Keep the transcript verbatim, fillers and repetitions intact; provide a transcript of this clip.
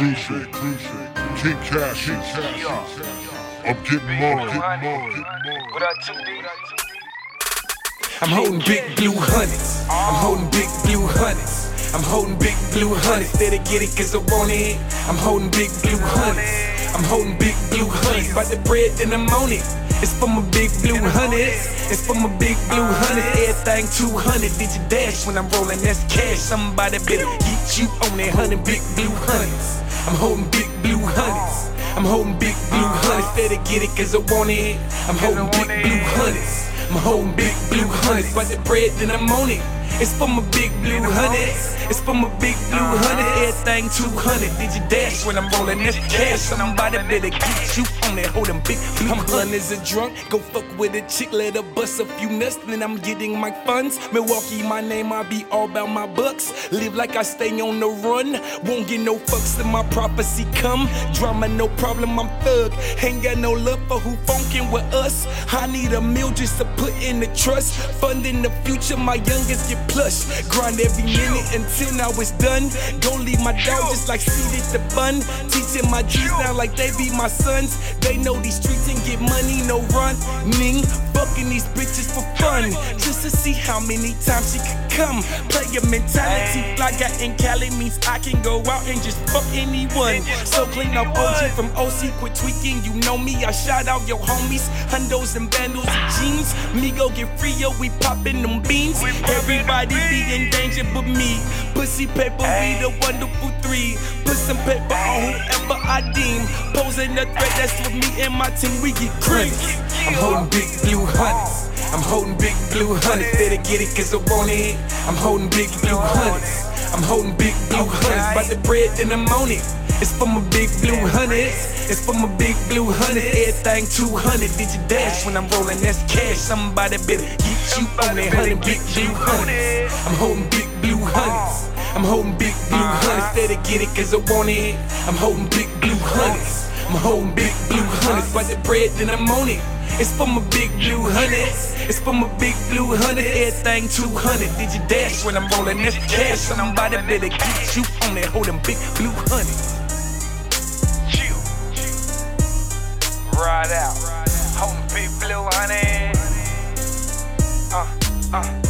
Inclusive, King Cash, King Cash. I'm getting more, getting more, getting more. I'm holding big blue hundreds. I'm holding big blue hundreds. I'm holding big blue hundreds. Better get it cause I want it. I'm holding big blue hundreds. I'm holding big blue hundreds. By the bread then I'm on it. It's for my big blue hundreds. It's for my big blue hundreds. Everything two hundred. Did you dash when I'm rolling? That's cash. Somebody better get you on that hundred big blue hundreds. I'm holding big blue hundreds. I'm holding big blue hundreds. Better get it cause I want it. I'm holding big blue hundreds. I'm holding big blue hundreds. By the bread then I'm on it. It's for my big blue hundreds. It's for my big blue hundred. Everything two hundred. Did you dash when I'm rolling? That's cash. Somebody better get you on that holding big blue. I'm hundreds a drunk. Go fuck with a chick. Let her bust a few nuts. Then I'm getting my funds. Milwaukee, my name. I be all about my bucks. Live like I stay on the run. Won't get no fucks till my prophecy come. Drama, no problem. I'm thug. Ain't got no love for who funkin' with us. I need a meal just to put in the trust. Funding the future. My youngest get plush. Grind every minute until now it's done. Gon' leave my dog just like seated the bun. Teaching my G's now like they be my sons. They know these streets and get money, no running. Fucking these bitches for fun. Just to see how many times she could come. Player mentality, fly guy in Cali means I can go out and just fuck anyone. So clean up O G from O C, quit tweaking. You know me, I shout out your homies. Hundos and vandals and jeans. Me go get free, yo, we poppin' them beans. Everybody be in danger but me. Pussy paper, we the wonderful three. Put some paper on whoever I deem. Posing a threat, that's with me and my team, we get cream. I'm holding big blue hundreds. I'm holding big blue hundreds. Better get it cause I want it. I'm holding big blue hundreds. I'm holding big blue hundreds. By the bread then I'm on it. It's for my big blue hundreds. It's for my big blue hundreds. Everything two hundred. Did you dash when I'm rolling? That's cash. Somebody better get you on that hundred big blue hundreds. I'm holding big blue hundreds. I'm holding big blue hundreds. Better get it cause I want it. I'm holding big blue hundreds. I'm holding big blue hundreds. By the bread then I'm on it. It's for my big blue hundreds. It's for my big blue hundred. Everything two hundred. Did you dash when I'm rolling? That's cash. Somebody better get you on that holding big blue hundreds. Ride out, holding big blue honey. Uh, uh.